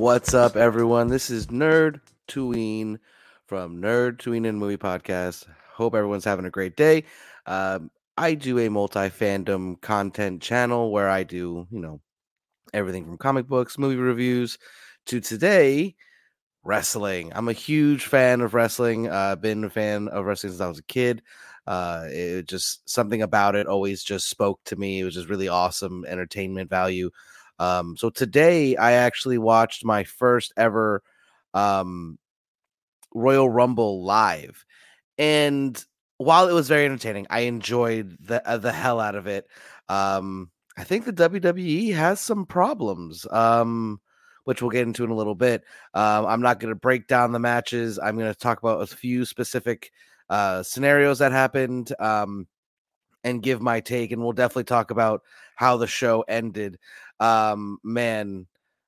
What's up, everyone? This is Nerd Tween from Nerd Tween and Movie Podcast. Hope everyone's having a great day. I do a multi-fandom content channel where I do, everything from comic books, movie reviews, to today, wrestling. I'm a huge fan of wrestling. I've been a fan of wrestling since I was a kid. It just something about it always just spoke to me. It was just really awesome entertainment value. So today I actually watched my first ever um, Royal Rumble live, and while it was very entertaining, I enjoyed the hell out of it. I think the WWE has some problems, which we'll get into in a little bit. I'm not going to break down the matches. I'm going to talk about a few specific scenarios that happened. And give my take, and we'll definitely talk about how the show ended. Man,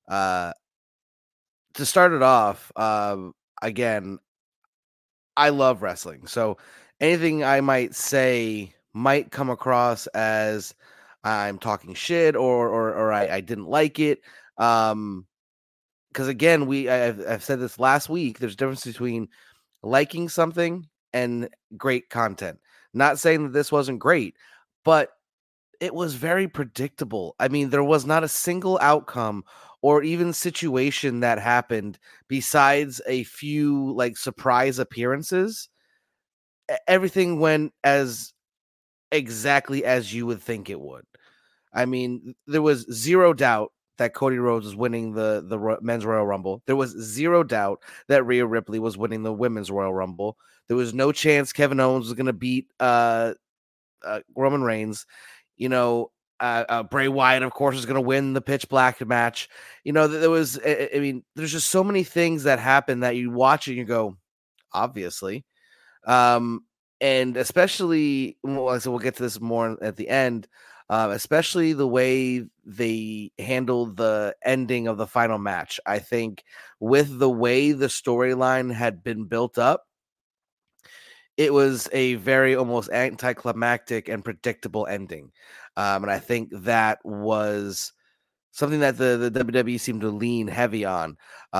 to start it off, again, I love wrestling, so anything I might say might come across as I'm talking shit or I didn't like it. Because again, I've said this last week. There's a difference between liking something and great content. Not saying that this wasn't great, but it was very predictable. I mean, there was not a single outcome or even situation that happened besides a few like surprise appearances. Everything went as exactly as you would think it would. I mean, there was zero doubt that Cody Rhodes was winning the men's Royal Rumble. There was zero doubt that Rhea Ripley was winning the women's Royal Rumble. There was no chance Kevin Owens was going to beat Roman Reigns. You know, Bray Wyatt, of course, is going to win the Pitch Black match. You know, there was, I mean, there's just so many things that happen that you watch and you go, obviously. And especially, so we'll get to this more at the end, especially the way they handled the ending of the final match. I think with the way the storyline had been built up, it was a very almost anticlimactic and predictable ending. And I think that was something that the WWE seemed to lean heavy on.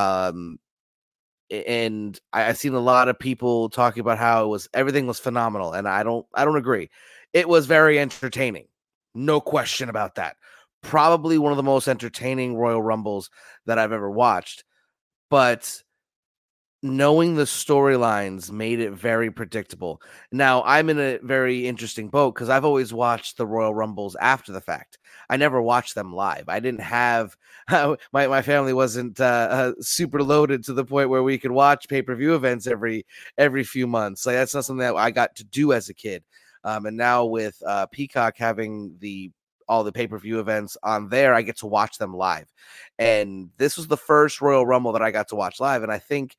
And I've seen a lot of people talking about how everything was phenomenal, and I don't agree. It was very entertaining, no question about that. Probably one of the most entertaining Royal Rumbles that I've ever watched, but knowing the storylines made it very predictable. Now, I'm in a very interesting boat because I've always watched the Royal Rumbles after the fact. I never watched them live. I didn't have my family wasn't super loaded to the point where we could watch pay-per-view events every few months. Like that's not something that I got to do as a kid. And now with Peacock having all the pay-per-view events on there, I get to watch them live. And this was the first Royal Rumble that I got to watch live, and I think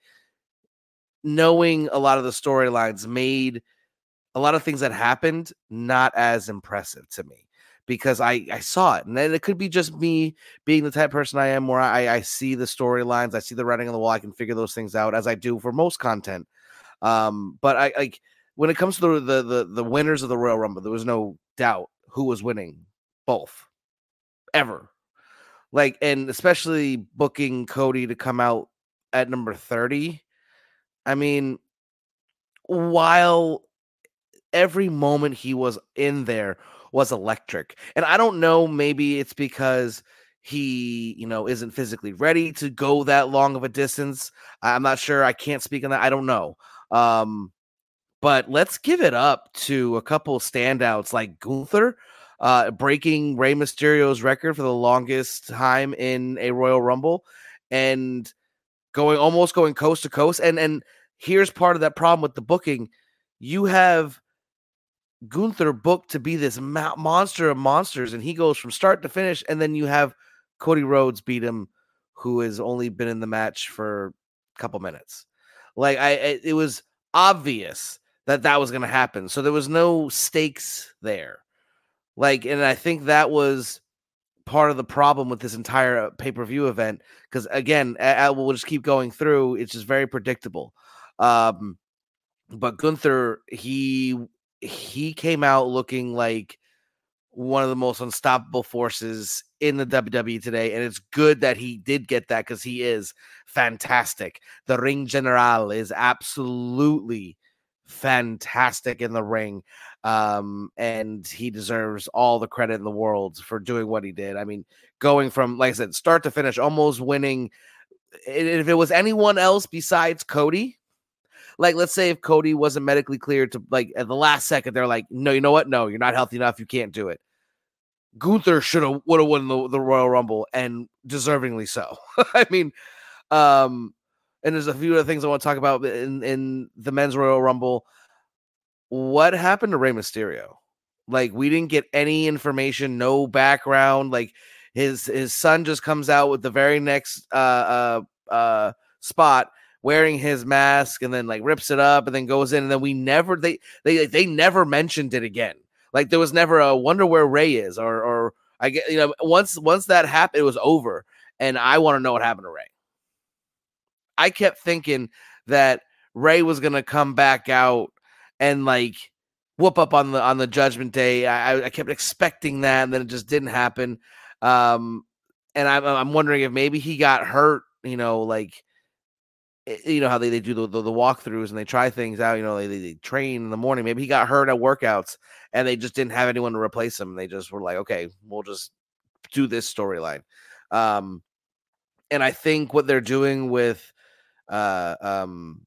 knowing a lot of the storylines made a lot of things that happened not as impressive to me because I saw it. And then it could be just me being the type of person I am where I see the storylines, I see the writing on the wall, I can figure those things out as I do for most content. But I like when it comes to the winners of the Royal Rumble, there was no doubt who was winning both ever. Like, and especially booking Cody to come out at number 30. I mean, while every moment he was in there was electric. And I don't know, maybe it's because he, isn't physically ready to go that long of a distance. I'm not sure. I can't speak on that. I don't know. But let's give it up to a couple standouts like Gunther, breaking Rey Mysterio's record for the longest time in a Royal Rumble and almost going coast to coast. And here's part of that problem with the booking. You have Gunther booked to be this monster of monsters, and he goes from start to finish, and then you have Cody Rhodes beat him, who has only been in the match for a couple minutes. Like it was obvious that was going to happen, so there was no stakes there. Like, and I think that was part of the problem with this entire pay-per-view event, because again, we'll just keep going through. It's just very predictable. But Gunther, he came out looking like one of the most unstoppable forces in the WWE today, and it's good that he did get that because he is fantastic. The Ring General is absolutely fantastic in the ring, and he deserves all the credit in the world for doing what he did. I mean, going from, like I said, start to finish, almost winning. If it was anyone else besides Cody, like let's say if Cody wasn't medically cleared to, like at the last second, they're like, no, you know what? No, you're not healthy enough. You can't do it. Gunther would have won the Royal Rumble, and deservingly so. I mean, and there's a few other things I want to talk about in the men's Royal Rumble. What happened to Rey Mysterio? Like, we didn't get any information, no background. Like, his son just comes out with the very next spot wearing his mask, and then like rips it up and then goes in, and then they never mentioned it again. Like, there was never a wonder where Rey is, or I get, once that happened, it was over. And I want to know what happened to Rey. I kept thinking that Rey was gonna come back out and like whoop up on the Judgment Day. I kept expecting that, and then it just didn't happen. And I'm wondering if maybe he got hurt. Like, how they do the walkthroughs and they try things out. They train in the morning. Maybe he got hurt at workouts, and they just didn't have anyone to replace him. They just were like, okay, we'll just do this storyline. And I think what they're doing with Dominic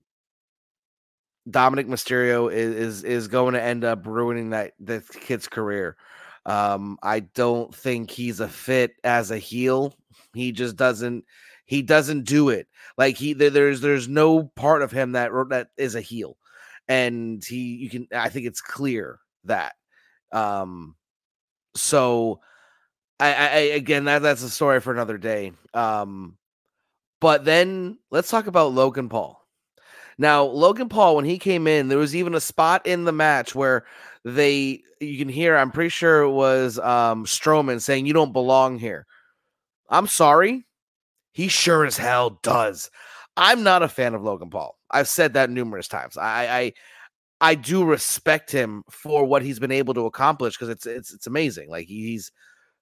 Mysterio is going to end up ruining that kid's career. I don't think he's a fit as a heel. He just doesn't. He doesn't do it. Like, there's no part of him that is a heel, and I think it's clear that. So I again, that's a story for another day. But then let's talk about Logan Paul. Now, Logan Paul, when he came in, there was even a spot in the match where you can hear, I'm pretty sure it was Strowman saying, "You don't belong here." I'm sorry. He sure as hell does. I'm not a fan of Logan Paul. I've said that numerous times. I do respect him for what he's been able to accomplish, because it's amazing. Like, he's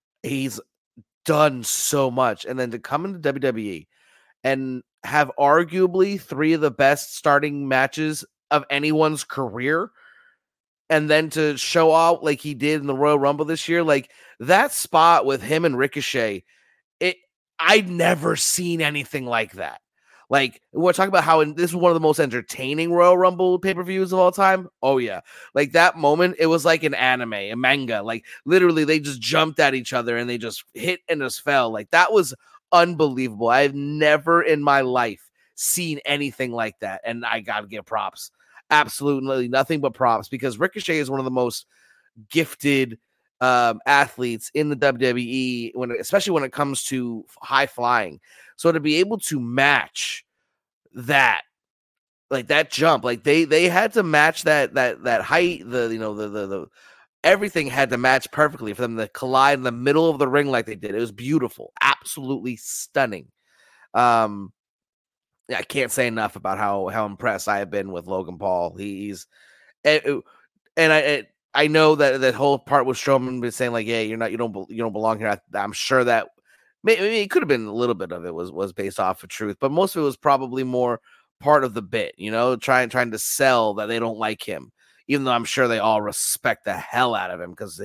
done so much, and then to come into WWE and have arguably 3 of the best starting matches of anyone's career, and then to show out like he did in the Royal Rumble this year, like that spot with him and Ricochet, I'd never seen anything like that. Like, we're talking about how this is one of the most entertaining Royal Rumble pay-per-views of all time. Oh yeah. Like, that moment, it was like an anime, a manga. Like, literally they just jumped at each other and they just hit and just fell. Like, that was unbelievable. I've never in my life seen anything like that. And I got to give props. Absolutely nothing but props, because Ricochet is one of the most gifted athletes in the WWE, especially when it comes to high flying. So to be able to match that, like that jump, like they had to match that height, the everything had to match perfectly for them to collide in the middle of the ring like they did. It was beautiful, absolutely stunning. I can't say enough about how impressed I have been with Logan Paul. He's and I know that whole part with Strowman was saying like, yeah, you don't belong here. I'm sure that maybe it could have been a little bit of it was based off of truth, but most of it was probably more part of the bit, trying to sell that they don't like him, even though I'm sure they all respect the hell out of him. Because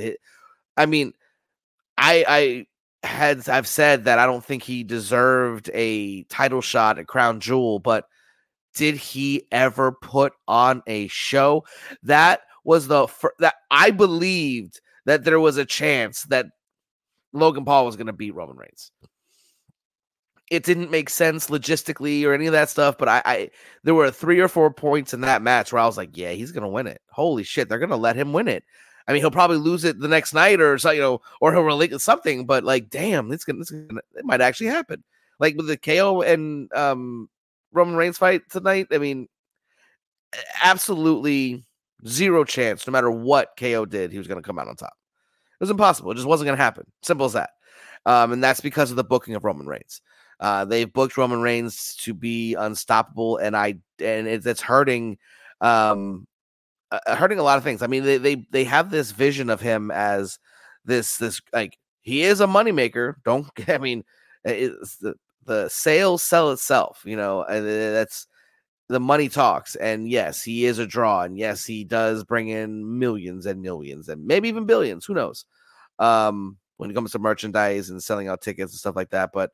I've said that I don't think he deserved a title shot at Crown Jewel, but did he ever put on a show? That was that I believed that there was a chance that Logan Paul was going to beat Roman Reigns. It didn't make sense logistically or any of that stuff, but there were 3 or 4 points in that match where I was like, yeah, he's going to win it. Holy shit, they're going to let him win it. I mean, he'll probably lose it the next night or so, or he'll relinquish something, but like, damn, it might actually happen. Like with the KO and Roman Reigns fight tonight, I mean, absolutely zero chance, no matter what KO did, he was going to come out on top. It was impossible. It just wasn't going to happen. Simple as that. And that's because of the booking of Roman Reigns. They've booked Roman Reigns to be unstoppable, and it's hurting a lot of things. I mean, they have this vision of him as this like he is a moneymaker. Don't I mean it's the sales sell itself, and that's the money talks. And yes, he is a draw, and yes, he does bring in millions and millions and maybe even billions. Who knows? When it comes to merchandise and selling out tickets and stuff like that, but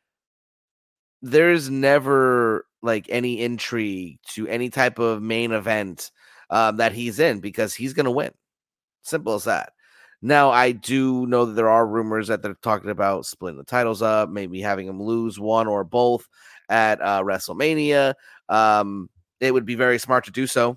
there's never like any intrigue to any type of main event that he's in because he's going to win. Simple as that. Now, I do know that there are rumors that they're talking about splitting the titles up, maybe having him lose one or both at WrestleMania. It would be very smart to do so.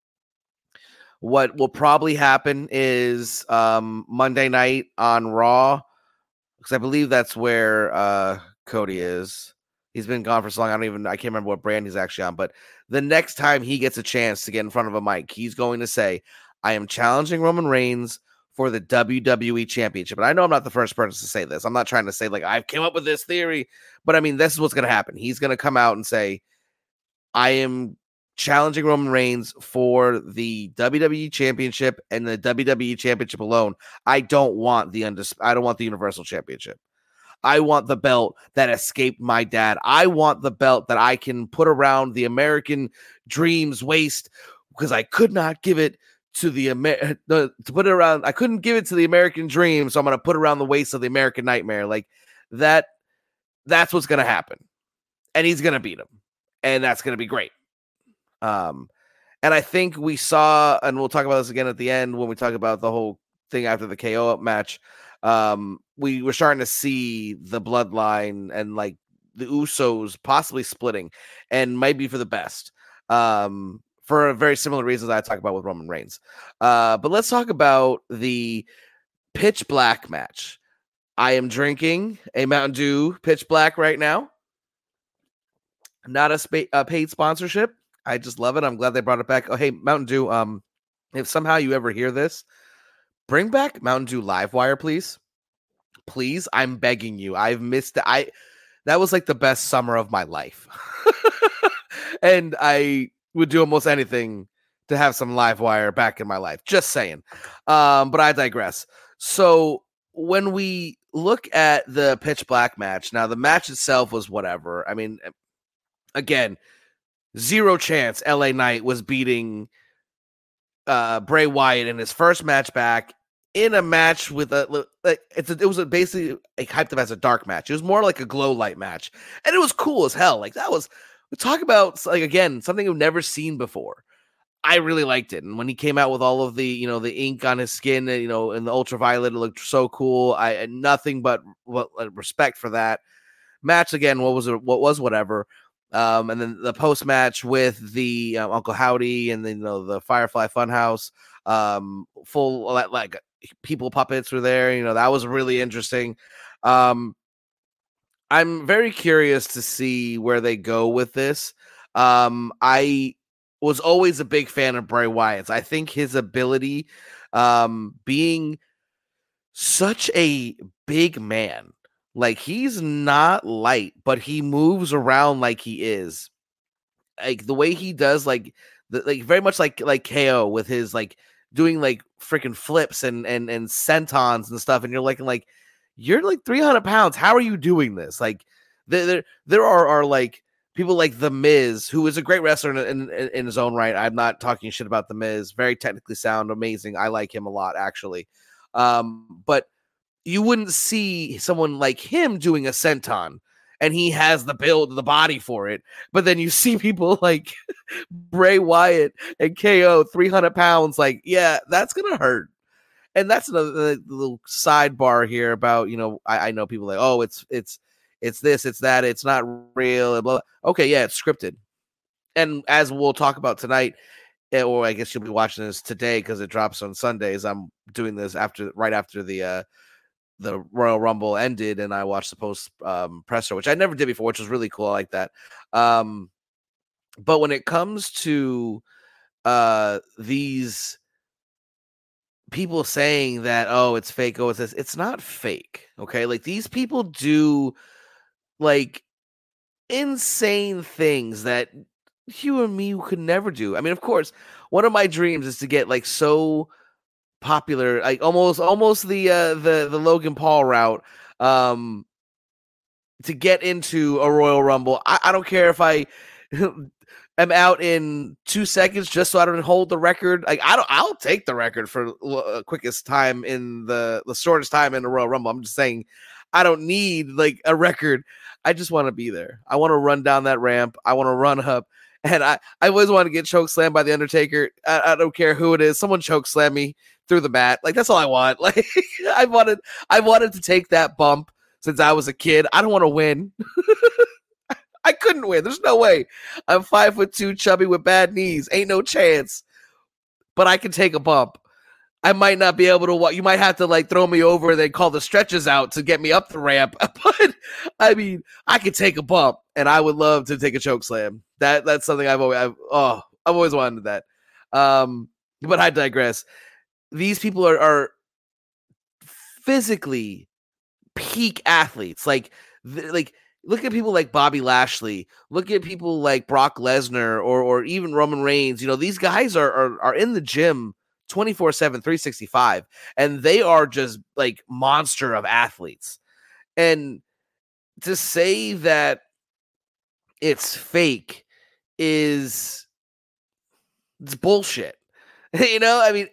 What will probably happen is Monday night on Raw, because I believe that's where Cody is. He's been gone for so long. I can't remember what brand he's actually on, but the next time he gets a chance to get in front of a mic, he's going to say, I am challenging Roman Reigns for the WWE Championship. And I know I'm not the first person to say this. I'm not trying to say like I came up with this theory, but I mean, this is what's going to happen. He's going to come out and say, I am challenging Roman Reigns for the WWE Championship and the WWE Championship alone. I don't want the Universal Championship. I want the belt that escaped my dad. I want the belt that I can put around the American Dream's waist because I could not give it to I couldn't give it to the American Dream, so I'm going to put it around the waist of the American Nightmare. Like that. That's what's going to happen, and he's going to beat him, and that's going to be great. And I think we saw, and we'll talk about this again at the end when we talk about the whole thing after the KO match. We were starting to see the bloodline and like the Usos possibly splitting, and might be for the best. For very similar reasons I talk about with Roman Reigns. But let's talk about the Pitch Black match. I am drinking a Mountain Dew Pitch Black right now. Not a paid sponsorship. I just love it. I'm glad they brought it back. Oh, hey, Mountain Dew. If somehow you ever hear this, bring back Mountain Dew Livewire, please. Please, I'm begging you. I've missed it. That was like the best summer of my life. And I would do almost anything to have some Livewire back in my life. Just saying. But I digress. So when we look at the Pitch Black match, now the match itself was whatever. I mean, again, zero chance LA Knight was beating Bray Wyatt in his first match back in a match with it was basically hyped up as a dark match. It was more like a glow light match, and it was cool as hell. Like that was, we talk about like again something we've never seen before. I really liked it, and when he came out with all of the the ink on his skin, and the ultraviolet, it looked so cool. I had nothing but respect for that match. Again, what was whatever. And then the post match with the Uncle Howdy and then the Firefly Funhouse, full like people puppets were there. That was really interesting. I'm very curious to see where they go with this. I was always a big fan of Bray Wyatt. I think his ability, being such a big man. Like he's not light, but he moves around like he is. Like the way he does, like very much like KO with his like doing like freaking flips and sentons and stuff. And you're like you're like 300 pounds. How are you doing this? Like there are like people like The Miz, who is a great wrestler in his own right. I'm not talking shit about The Miz. Very technically sound, amazing. I like him a lot actually. But you wouldn't see someone like him doing a senton, and he has the build, the body for it. But then you see people like Bray Wyatt and KO, 300 pounds. Like, yeah, that's going to hurt. And that's another little sidebar here about, I know people like, oh, it's this, it's that, it's not real. Blah, blah. Okay, yeah, it's scripted. And as we'll talk about tonight, or I guess you'll be watching this today because it drops on Sundays. I'm doing this right after the Royal Rumble ended, and I watched the post presser, which I never did before, which was really cool. I like that. But when it comes to these people saying that, oh, it's fake, oh, it's this, it's not fake. Okay. Like these people do like insane things that you and me could never do. I mean, of course, one of my dreams is to get like so popular, like almost the Logan Paul route, to get into a Royal Rumble. I don't care if I am out in 2 seconds just so I don't hold the record. Like I'll take the record for quickest time in the shortest time in the Royal Rumble. I'm just saying I don't need like a record. I just want to be there. I want to run down that ramp. I want to run up. And I always want to get choke slammed by the Undertaker. I don't care who it is. Someone choke slam me through the mat. Like that's all I want. Like I wanted to take that bump since I was a kid. I don't want to win. I couldn't win. There's no way. I'm 5'2", chubby with bad knees. Ain't no chance. But I can take a bump. I might not be able to walk. You might have to like throw me over and then call the stretches out to get me up the ramp. But I mean, I could take a bump, and I would love to take a choke slam. That's something I've always wanted that. But I digress. These people are physically peak athletes. Like look at people like Bobby Lashley. Look at people like Brock Lesnar or even Roman Reigns. You know, these guys are in the gym 24/7, 365, and they are just like monster of athletes. And to say that it's fake it's bullshit. You know, I mean,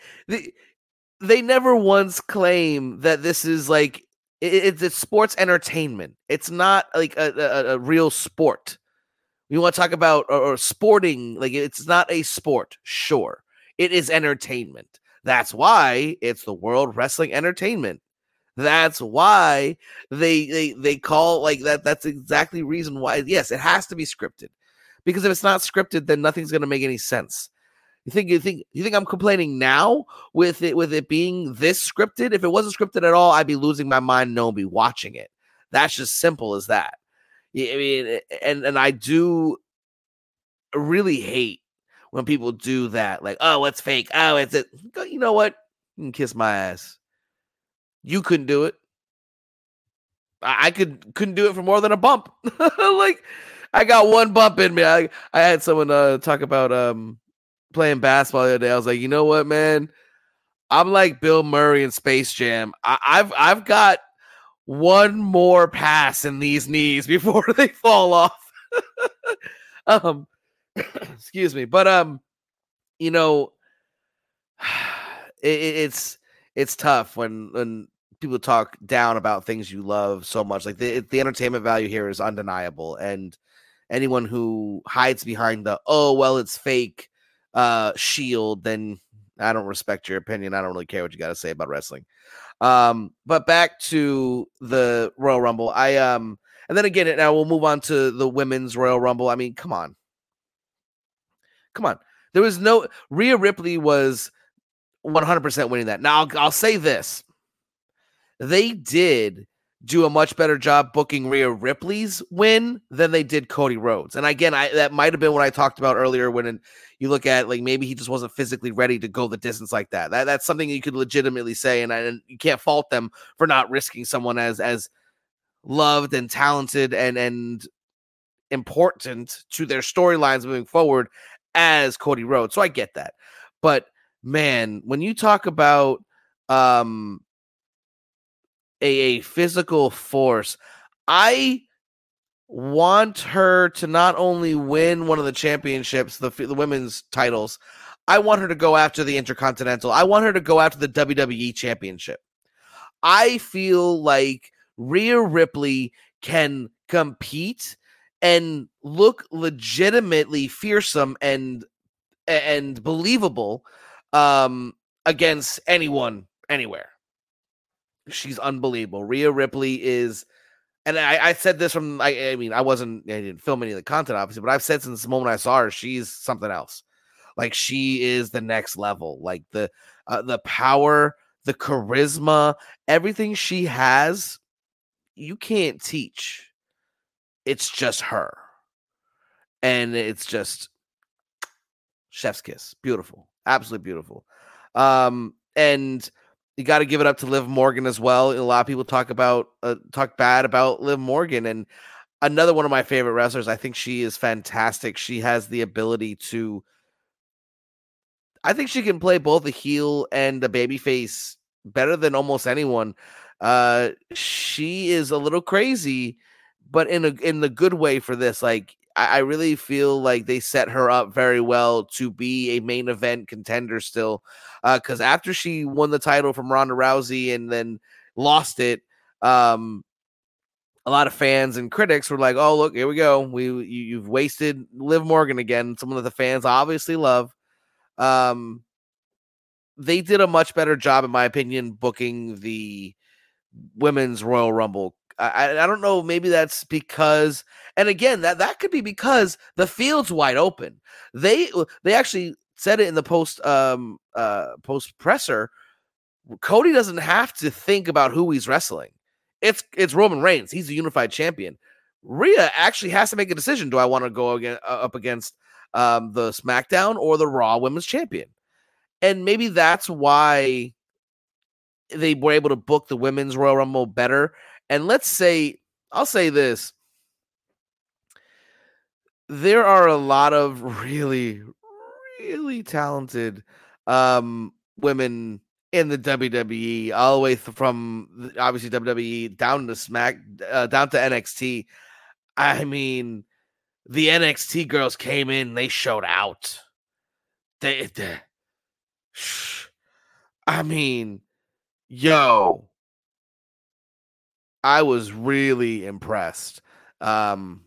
they never once claim that this is like it's sports entertainment. It's not like a real sport. You want to talk about or sporting, like it's not a sport. Sure, it is entertainment. That's why it's the World Wrestling Entertainment. That's why they call like that. That's exactly the reason why. Yes, it has to be scripted, because if it's not scripted, then nothing's going to make any sense. You think I'm complaining now with it being this scripted? If it wasn't scripted at all, I'd be losing my mind. No one be watching it. That's just simple as that. I mean, and I do really hate when people do that. Like, oh, it's fake. Oh, it's it. You know what? You can kiss my ass. You couldn't do it. I couldn't do it for more than a bump. Like, I got one bump in me. I had someone talk about playing basketball the other day. I was like, you know what, man? I'm like Bill Murray in Space Jam. I've got one more pass in these knees before they fall off. Excuse me, but you know, it's tough when people talk down about things you love so much. Like the entertainment value here is undeniable, and anyone who hides behind the oh well it's fake shield, then I don't respect your opinion. I don't really care what you got to say about wrestling. But back to the Royal Rumble. And then again, now we'll move on to the women's Royal Rumble. I mean, come on. There was no Rhea Ripley was 100% winning that. Now I'll say this. They did do a much better job booking Rhea Ripley's win than they did Cody Rhodes. And again, that might have been what I talked about earlier when you look at like maybe he just wasn't physically ready to go the distance like that. That's something you could legitimately say, and you can't fault them for not risking someone as loved and talented and important to their storylines moving forward as Cody Rhodes. So I get that. But man, when you talk about a physical force, I want her to not only win one of the championships, the women's titles, I want her to go after the Intercontinental. I want her to go after the WWE Championship. I feel like Rhea Ripley can compete and look legitimately fearsome and believable against anyone, anywhere. She's unbelievable. Rhea Ripley is, and I said this from, I didn't film any of the content, obviously, but I've said since the moment I saw her, she's something else. Like, she is the next level. Like, the power, the charisma, everything she has, you can't teach. It's just her. And it's just chef's kiss. Beautiful. Absolutely beautiful. And you got to give it up to Liv Morgan as well. A lot of people talk bad about Liv Morgan, and another one of my favorite wrestlers. I think she is fantastic. She has the ability to, I think she can play both a heel and a babyface better than almost anyone. She is a little crazy, but in the good way for this. Like, I really feel like they set her up very well to be a main event contender still. Because after she won the title from Ronda Rousey and then lost it, a lot of fans and critics were like, "Oh, look, here we go. You've wasted Liv Morgan again." Someone that the fans obviously love. They did a much better job, in my opinion, booking the women's Royal Rumble. I don't know. Maybe that's because, and again, that could be because the field's wide open. They actually said it in the post presser. Cody doesn't have to think about who he's wrestling. It's Roman Reigns. He's the unified champion. Rhea actually has to make a decision. Do I want to go up against the SmackDown or the Raw Women's Champion? And maybe that's why they were able to book the women's Royal Rumble better. And I'll say this. There are a lot of really, really talented women in the WWE, all the way from obviously WWE down to down to NXT. I mean, the NXT girls came in, they showed out. I mean, yo, I was really impressed. And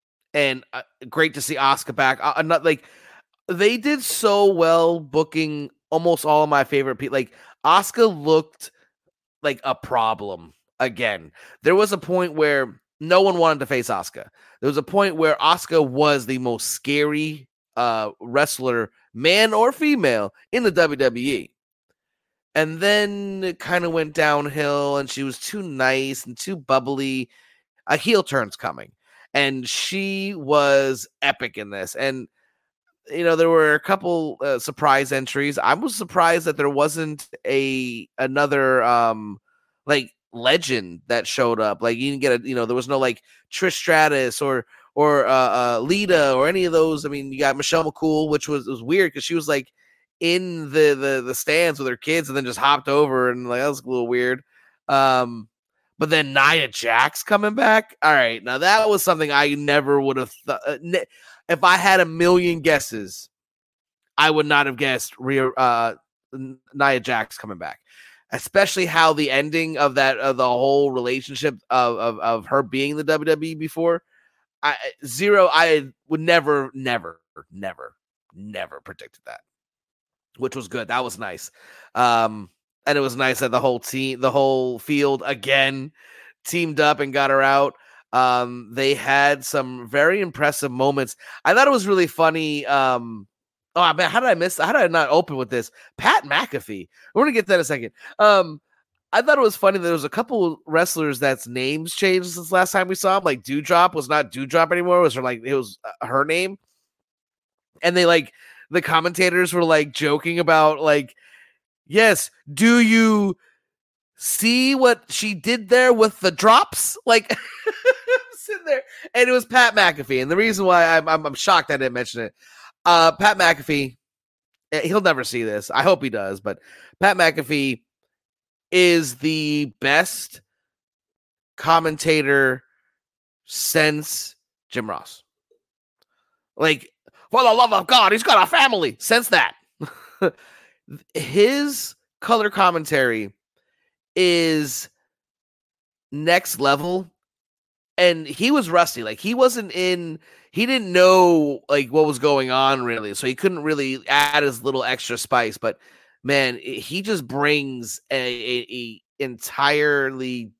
great to see Asuka back. Not like they did so well booking almost all of my favorite people. Like, Asuka looked like a problem again. There was a point where no one wanted to face Asuka. There was a point where Asuka was the most scary wrestler, man or female, in the WWE. And then it kind of went downhill, and she was too nice and too bubbly. A heel turn's coming. And she was epic in this. And there were a couple surprise entries. I was surprised that there wasn't another like legend that showed up. Like, you didn't get there was no like Trish Stratus or Lita or any of those. I mean, you got Michelle McCool, which was weird because she was like in the stands with her kids and then just hopped over, and like that was a little weird. But then Nia Jax coming back. All right, now that was something I never would have thought. If I had a million guesses, I would not have guessed Nia Jax coming back, especially how the ending of the whole relationship of her being the WWE before. I would never predicted that, which was good. That was nice. And it was nice that the whole field again teamed up and got her out. They had some very impressive moments. I thought it was really funny. Oh man, how did I not open with this? Pat McAfee. We're gonna get to that in a second. I thought it was funny that there was a couple wrestlers that's names changed since last time we saw him. Like Doudrop was not Doudrop anymore. It was her name. And they like the commentators were like joking about like, yes, do you see what she did there with the drops? Like, sitting there, and it was Pat McAfee. And the reason why I'm shocked I didn't mention it, Pat McAfee, he'll never see this. I hope he does, but Pat McAfee is the best commentator since Jim Ross. Like, for the love of God, he's got a family. Since that. His color commentary is next level, and he was rusty. Like, he didn't know like what was going on really, so he couldn't really add his little extra spice. But man, he just brings a entirely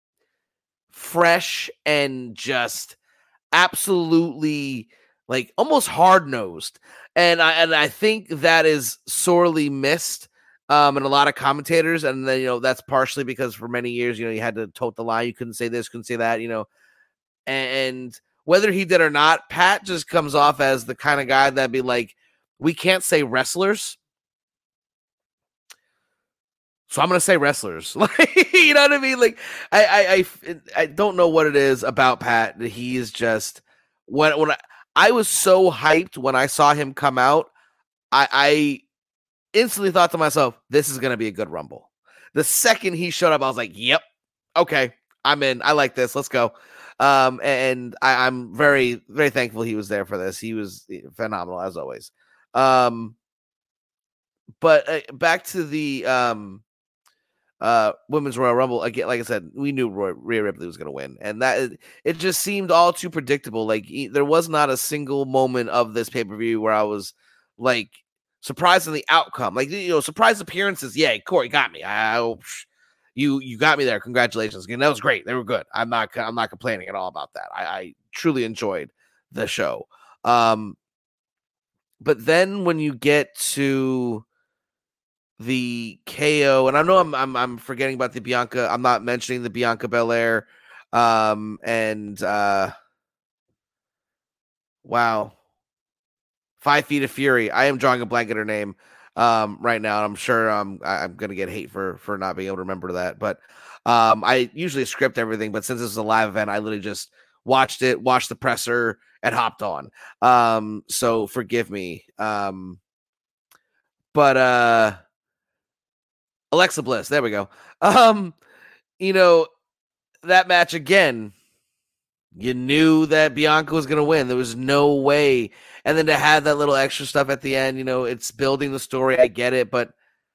fresh and just absolutely like almost hard-nosed. And I think that is sorely missed in a lot of commentators. And then, that's partially because for many years, you had to tote the line. You couldn't say this, couldn't say that, and whether he did or not, Pat just comes off as the kind of guy that'd be like, we can't say wrestlers, so I'm going to say wrestlers. Like, you know what I mean? Like, I don't know what it is about Pat. He is just, when I was so hyped when I saw him come out. I instantly thought to myself, this is going to be a good Rumble. The second he showed up, I was like, yep, okay, I'm in. I like this. Let's go. And I'm very, very thankful he was there for this. He was phenomenal as always. But back to the Women's Royal Rumble again. Like I said, we knew Rhea Ripley was going to win, and that it just seemed all too predictable. Like there was not a single moment of this pay-per-view where I was like surprised in the outcome. Like, surprise appearances. Yeah, Corey got me. You got me there. Congratulations. Again, that was great. They were good. I'm not complaining at all about that. I truly enjoyed the show. But then when you get to the KO, and I know I'm forgetting about the Bianca. I'm not mentioning the Bianca Belair. Wow. 5 Feet of Fury. I am drawing a blank at her name right now. And I'm sure I'm gonna get hate for not being able to remember that. But I usually script everything, but since this is a live event, I literally just watched the presser, and hopped on. So forgive me. But Alexa Bliss, there we go. That match again, you knew that Bianca was going to win. There was no way. And then to have that little extra stuff at the end, it's building the story. I get it. But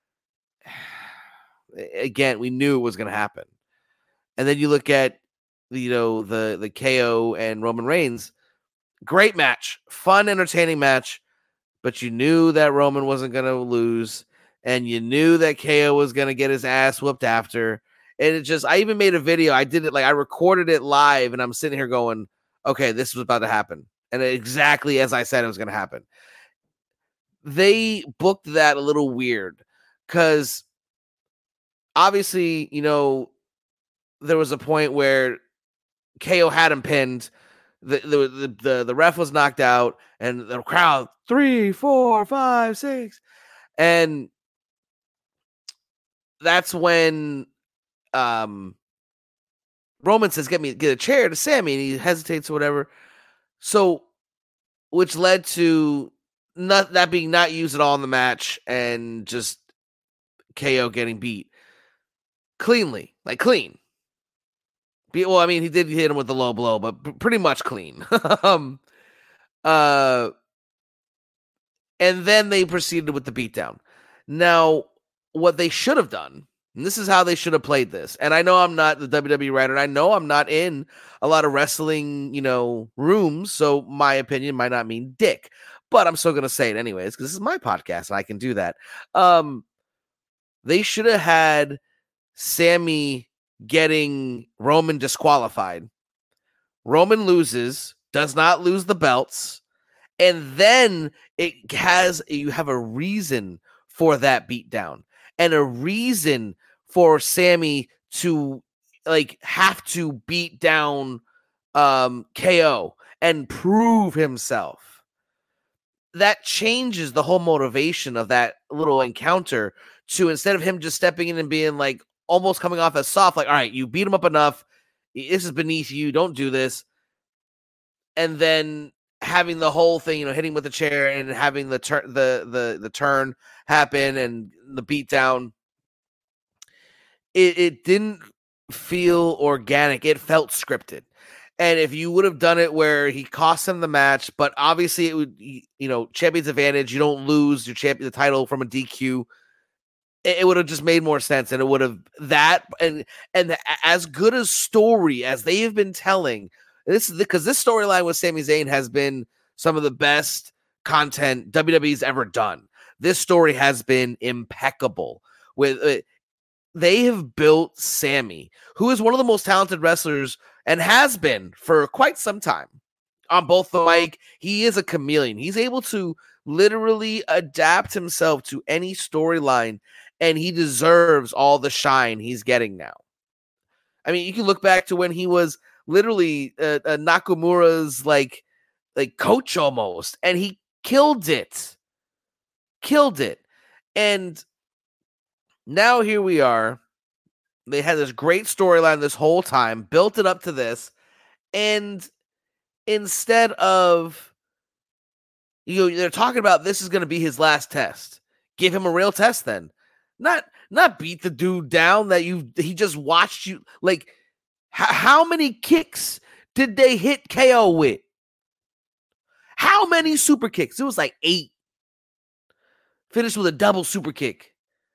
again, we knew it was going to happen. And then you look at, the KO and Roman Reigns. Great match. Fun, entertaining match. But you knew that Roman wasn't going to lose. And you knew that KO was going to get his ass whooped after. And I even made a video. I did it I recorded it live, and I'm sitting here going, okay, this was about to happen. And exactly as I said it was going to happen. They booked that a little weird because obviously, there was a point where KO had him pinned. The ref was knocked out, and the crowd 3, 4, 5, 6, and that's when Roman says, get a chair to Sammy, and he hesitates or whatever. So, which led to that being not used at all in the match, and just KO getting beat cleanly, clean. Well, I mean, he did hit him with the low blow, but pretty much clean. And then they proceeded with the beatdown. Now, what they should have done, and this is how they should have played this. And I know I'm not the WWE writer, and I know I'm not in a lot of wrestling, rooms, so my opinion might not mean dick. But I'm still going to say it anyways, because this is my podcast, and I can do that. They should have had Sammy getting Roman disqualified. Roman loses, does not lose the belts, and then you have a reason for that beatdown and a reason for Sammy to have to beat down KO and prove himself. That changes the whole motivation of that little encounter to, instead of him just stepping in and being almost coming off as soft, all right, you beat him up enough. This is beneath you. Don't do this. And then having the whole thing, hitting with the chair and having the turn happen and the beatdown. It didn't feel organic. It felt scripted. And if you would have done it where he cost him the match, but obviously it would, champion's advantage. You don't lose the title from a DQ. It would have just made more sense, and it would have and as good a story as they have been telling. This is because this storyline with Sami Zayn has been some of the best content WWE's ever done. This story has been impeccable. They have built Sammy, who is one of the most talented wrestlers and has been for quite some time. On both the mic, he is a chameleon. He's able to literally adapt himself to any storyline, and he deserves all the shine he's getting now. I mean, you can look back to when he was literally Nakamura's coach almost, and he killed it. And now here we are. They had this great storyline this whole time, built it up to this, and instead of, they're talking about this is going to be his last test. Give him a real test then. Not beat the dude down that he just watched you. Like, how many kicks did they hit KO with? How many super kicks? It was like 8. Finished with a double super kick.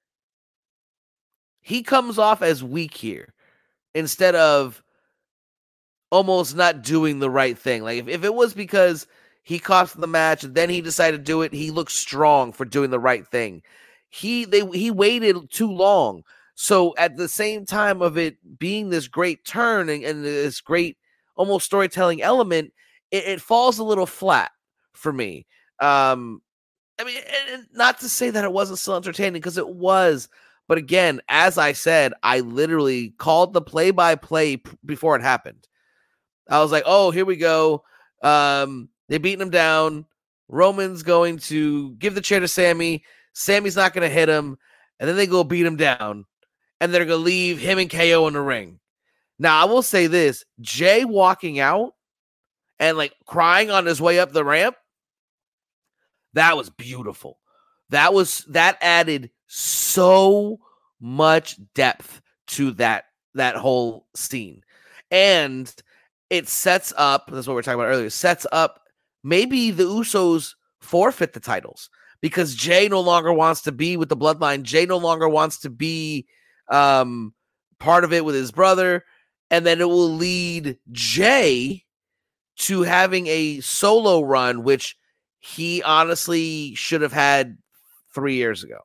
He comes off as weak here instead of almost not doing the right thing. Like, if it was because he cost the match and then he decided to do it, he looked strong for doing the right thing. He waited too long. So at the same time of it being this great turn and this great almost storytelling element, it falls a little flat for me. I mean, not to say that it wasn't still entertaining, because it was. But again, as I said, I literally called the play-by-play before it happened. I was like, oh, here we go. They beating him down. Roman's going to give the chair to Sammy. Sammy's not going to hit him. And then they go beat him down. And they're going to leave him and KO in the ring. Now, I will say this. Jay walking out and like crying on his way up the ramp, that was beautiful. That added so much depth to that whole scene. And it sets up, that's what we were talking about earlier, sets up maybe the Usos forfeit the titles because Jay no longer wants to be with the bloodline. Jay no longer wants to be part of it with his brother. And then it will lead Jay to having a solo run, which he honestly should have had 3 years ago.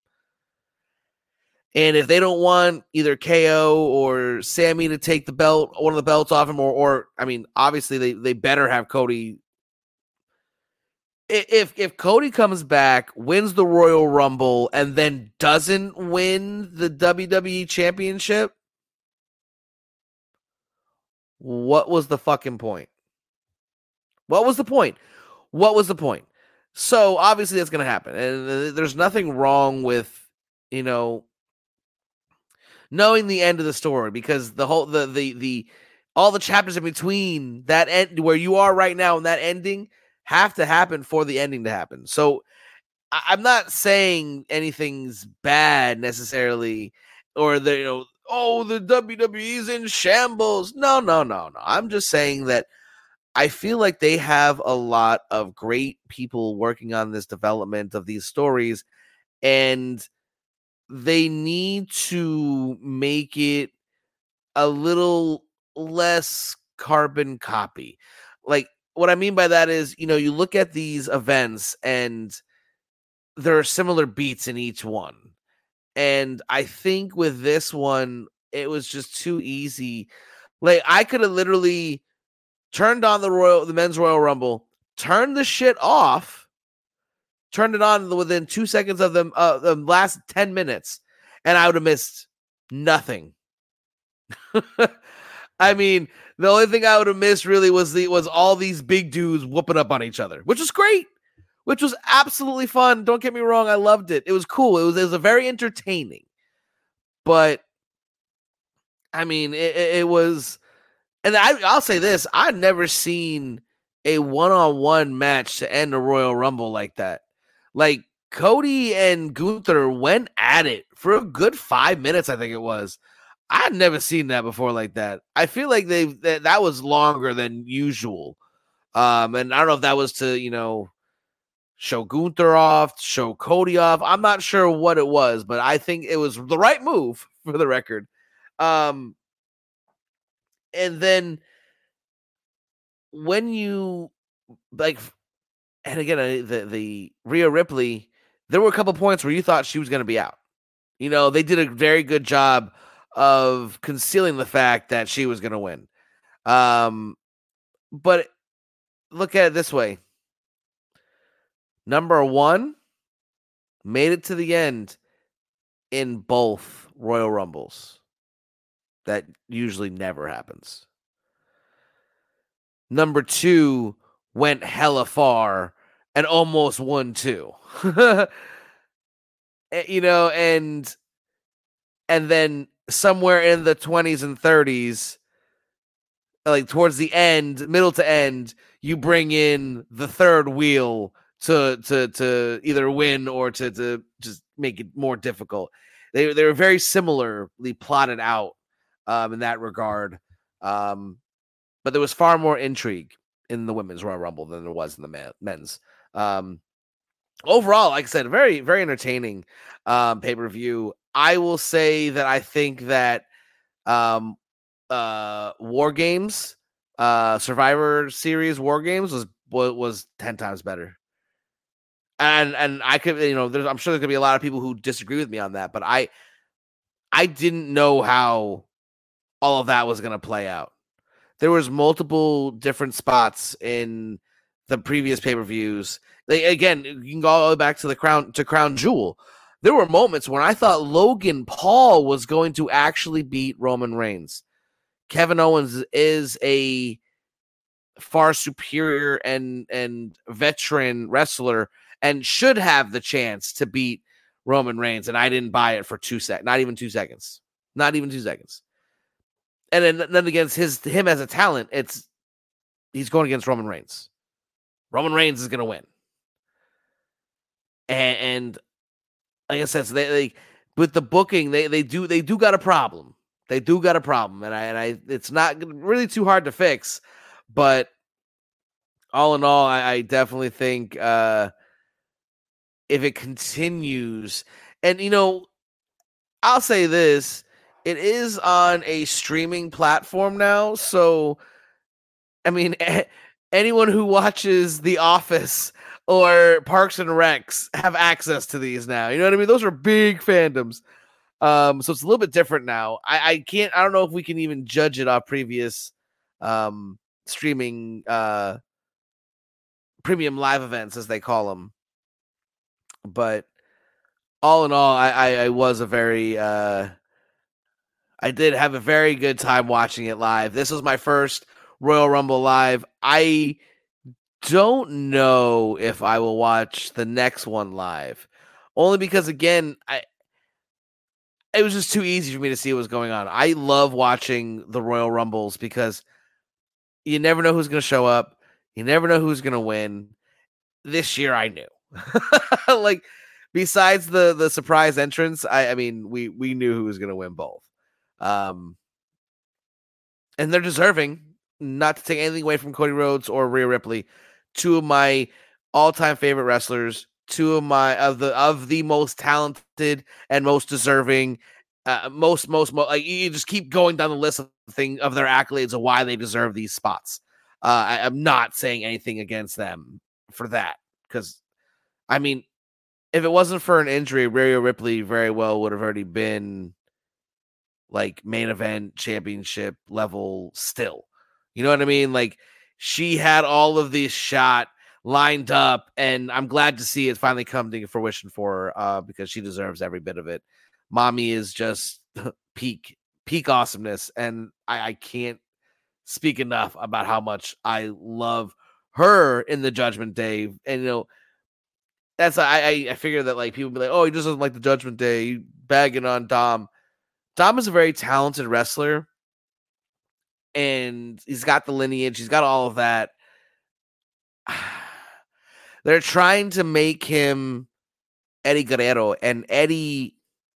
And if they don't want either KO or Sammy to take the belt, one of the belts off him, or I mean, obviously they better have Cody. If Cody comes back, wins the Royal Rumble, and then doesn't win the WWE Championship, what was the fucking point? What was the point? What was the point? So obviously that's going to happen. And there's nothing wrong with, knowing the end of the story, because the whole, all the chapters in between that end where you are right now and that ending have to happen for the ending to happen. So I'm not saying anything's bad necessarily, or the, the WWE's in shambles. No. I'm just saying that I feel like they have a lot of great people working on this development of these stories, and they need to make it a little less carbon copy. Like, what I mean by that is, you look at these events and there are similar beats in each one. And I think with this one, it was just too easy. Like, I could have literally turned on the men's Royal Rumble, turned the shit off, turned it on within 2 seconds of the last 10 minutes, and I would have missed nothing. I mean, the only thing I would have missed really was all these big dudes whooping up on each other, which was great, which was absolutely fun. Don't get me wrong, I loved it. It was cool. It was a very entertaining. But I mean, it was. And I'll say this, I've never seen a one-on-one match to end a Royal Rumble like that. Like, Cody and Gunther went at it for a good 5 minutes, I think it was. I've never seen that before like that. I feel like that was longer than usual. And I don't know if that was to, show Gunther off, show Cody off. I'm not sure what it was, but I think it was the right move, for the record. And then when you and again, the Rhea Ripley, there were a couple points where you thought she was going to be out. They did a very good job of concealing the fact that she was going to win. But look at it this way. Number one made it to the end in both Royal Rumbles. That usually never happens. Number two went hella far and almost won too. And then somewhere in the 20s and 30s, like towards the end, middle to end, you bring in the third wheel to either win or to just make it more difficult. They were very similarly plotted out in that regard. But there was far more intrigue in the women's Royal Rumble than there was in the men's. Overall, like I said, very, very entertaining pay-per-view. I will say that I think that War Games, Survivor Series War Games was 10 times better. And I could, I'm sure there's gonna be a lot of people who disagree with me on that, but I didn't know how all of that was gonna play out. There was multiple different spots in the previous pay-per-views. Again, you can go all the way back to Crown Jewel. There were moments when I thought Logan Paul was going to actually beat Roman Reigns. Kevin Owens is a far superior and veteran wrestler and should have the chance to beat Roman Reigns, and I didn't buy it for 2 seconds. Not even 2 seconds. Not even 2 seconds. And then against him as a talent, he's going against Roman Reigns. Roman Reigns is going to win. And like I said, so they with the booking, they do got a problem. They do got a problem, and I it's not really too hard to fix. But all in all, I definitely think if it continues, and I'll say this. It is on a streaming platform now, so I mean, anyone who watches The Office or Parks and Recs have access to these now. You know what I mean? Those are big fandoms. So it's a little bit different now. I don't know if we can even judge it off previous streaming premium live events, as they call them. But all in all, I was a very I did have a very good time watching it live. This was my first Royal Rumble live. I don't know if I will watch the next one live, only because, again, it was just too easy for me to see what was going on. I love watching the Royal Rumbles because you never know who's going to show up. You never know who's going to win. This year, I knew. Like, besides the surprise entrance, I mean, we knew who was going to win both. And they're deserving, not to take anything away from Cody Rhodes or Rhea Ripley, two of my all-time favorite wrestlers, two of the most talented and most deserving, most like, you just keep going down the list of their accolades of why they deserve these spots. I'm not saying anything against them for that, because I mean, if it wasn't for an injury, Rhea Ripley very well would have already been like main event championship level still. You know what I mean? Like, she had all of these shot lined up, and I'm glad to see it finally come to fruition for her, because she deserves every bit of it. Mommy is just peak awesomeness, and I can't speak enough about how much I love her in the Judgment Day. And that's I figure that, like, people be like, oh, he doesn't like the Judgment Day, bagging on Dom. Dom is a very talented wrestler, and he's got the lineage. He's got all of that. They're trying to make him Eddie Guerrero, and Eddie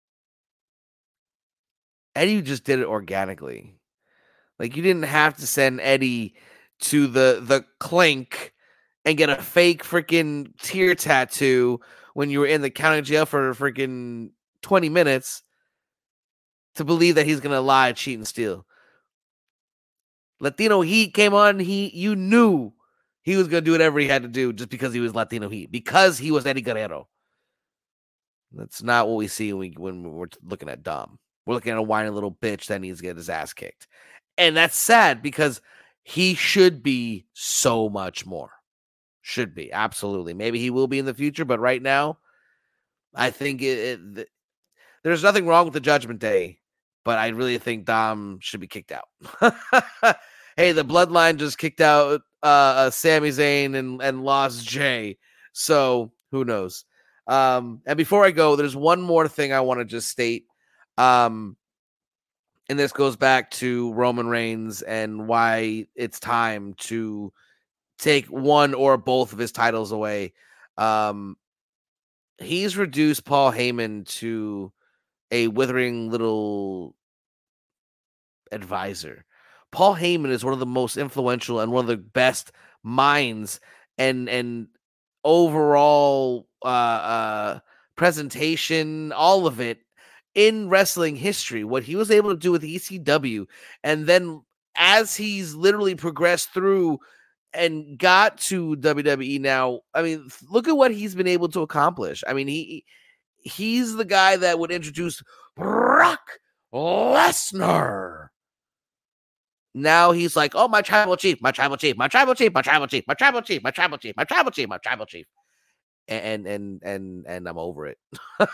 just did it organically. Like, you didn't have to send Eddie to the clink and get a fake freaking tear tattoo when you were in the county jail for freaking 20 minutes to believe that he's gonna lie, cheat, and steal. Latino Heat came on. You knew he was gonna do whatever he had to do just because he was Latino Heat, because he was Eddie Guerrero. That's not what we see when we're looking at Dom. We're looking at a whiny little bitch that needs to get his ass kicked, and that's sad because he should be so much more. Should be, absolutely. Maybe he will be in the future, but right now, I think there's nothing wrong with the Judgment Day, but I really think Dom should be kicked out. Hey, the Bloodline just kicked out Sami Zayn and lost Jay, so who knows? And before I go, there's one more thing I want to just state. And this goes back to Roman Reigns and why it's time to take one or both of his titles away. He's reduced Paul Heyman to a withering little advisor. Paul Heyman is one of the most influential and one of the best minds and overall presentation, all of it in wrestling history. What he was able to do with ECW, and then as he's literally progressed through and got to WWE now, I mean, look at what he's been able to accomplish. I mean, he's the guy that would introduce Brock Lesnar. Now he's like, oh, my tribal chief, my tribal chief, my tribal chief, my tribal chief, my tribal chief, my tribal chief, my tribal chief, my tribal chief. And I'm over it.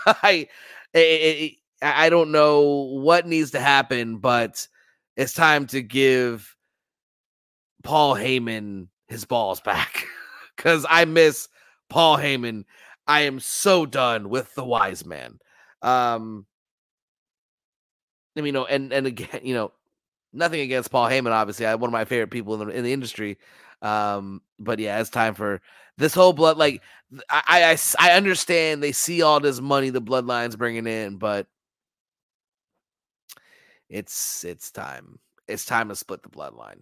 I don't know what needs to happen, but it's time to give Paul Heyman his balls back, because I miss Paul Heyman. I am so done with the wise man. And again, nothing against Paul Heyman, obviously. I'm one of my favorite people in the industry. But yeah, it's time for this whole blood. Like, I understand they see all this money the Bloodline's bringing in, but it's time. It's time to split the Bloodline.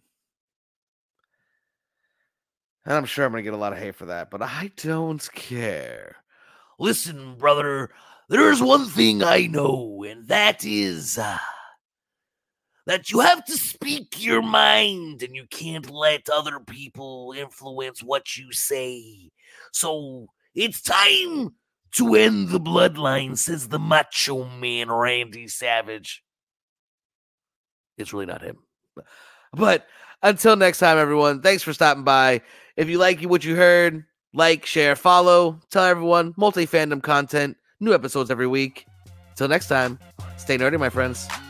And I'm sure I'm going to get a lot of hate for that, but I don't care. Listen, brother, there's one thing I know, and that is that you have to speak your mind, and you can't let other people influence what you say. So it's time to end the Bloodline, says the Macho Man Randy Savage. It's really not him. But until next time, everyone, thanks for stopping by. If you like what you heard, like, share, follow, tell everyone. Multi-fandom content, new episodes every week. Until next time, stay nerdy, my friends.